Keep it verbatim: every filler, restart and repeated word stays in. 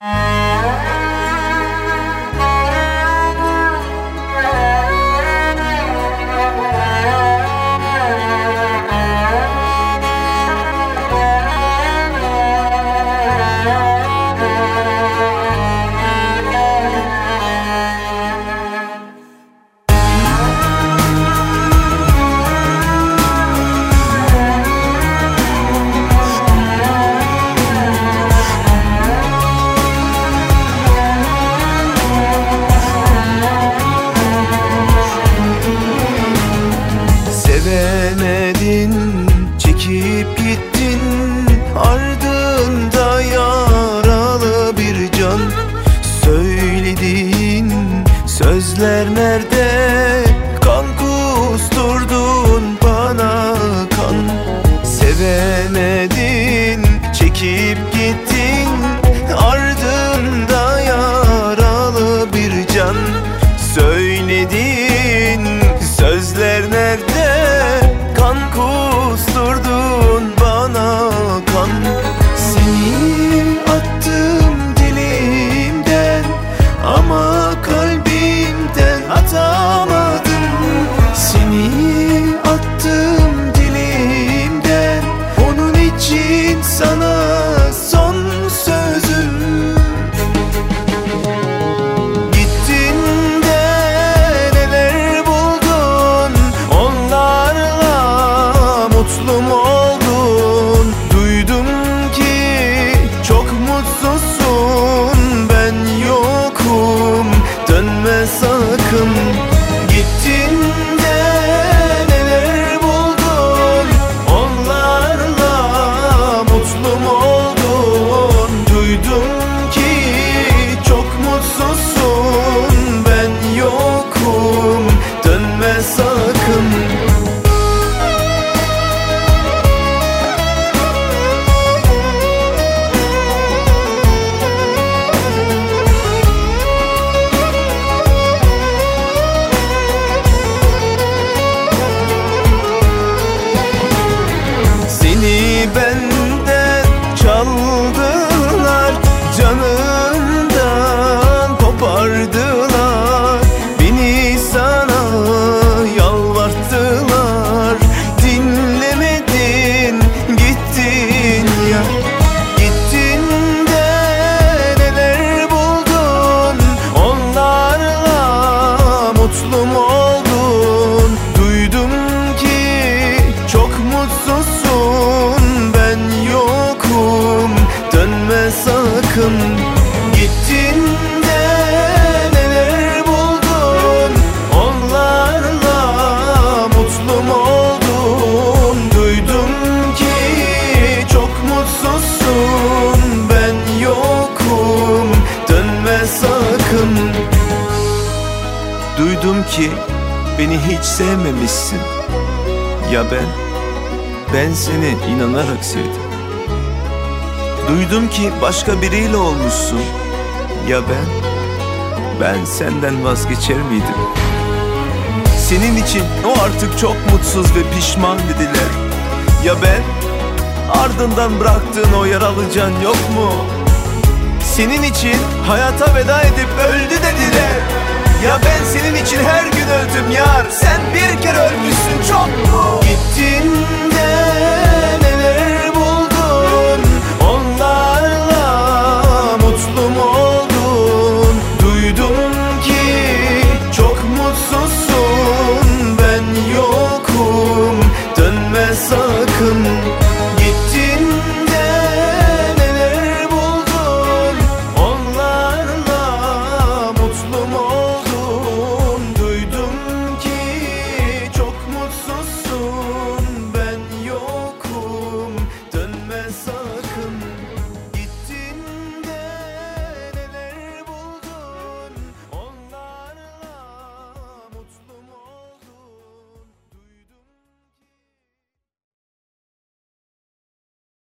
Sevemedin, çekip gittin, ardında yaralı bir can. Söylediğin sözler nerede? Kan kusturdun bana kan. Sevemedin, çekip gittin, ardında yaralı bir can. Söylediğin sözler nerede? Kan kusturdun bana kan. Seni attım dilimden ama kalbimden atamadım. Seni attım dilimden, onun için sana son sözüm. Mutlu mu oldun? Duydum ki çok mutsuzsun. Ben yokum, dönme sakın. Gittin de neler buldun? Onlarla mutlu mu oldun? Duydum ki çok mutsuzsun. Ben yokum, dönme sakın. Benden çaldılar, canımdan kopardılar. Beni sana yalvarttılar, dinlemedin, gittin ya. Gittin de neler buldun? Onlarla mutlu mu oldun? Duydum ki çok mutsuzsun. Dönme sakın. Gittin de neler buldun? Onlarla mutlu mu oldun? Duydum ki çok mutsuzsun. Ben yokum, dönme sakın. Duydum ki beni hiç sevmemişsin. Ya ben? Ben seni inanarak sevdim. Duydum ki başka biriyle olmuşsun. Ya ben? Ben senden vazgeçer miydim? Senin için o artık çok mutsuz ve pişman dediler. Ya ben? Ardından bıraktığın o yaralı can yok mu? Senin için hayata veda edip öldü dediler. Ya ben senin için her gün öldüm yar. Sen bir kere ölmüşsün çok mu? Gittin de neler buldun? Onlarla mutlu mu oldun? Duydum ki çok mutsuzsun. Ben yokum, dönme sakın.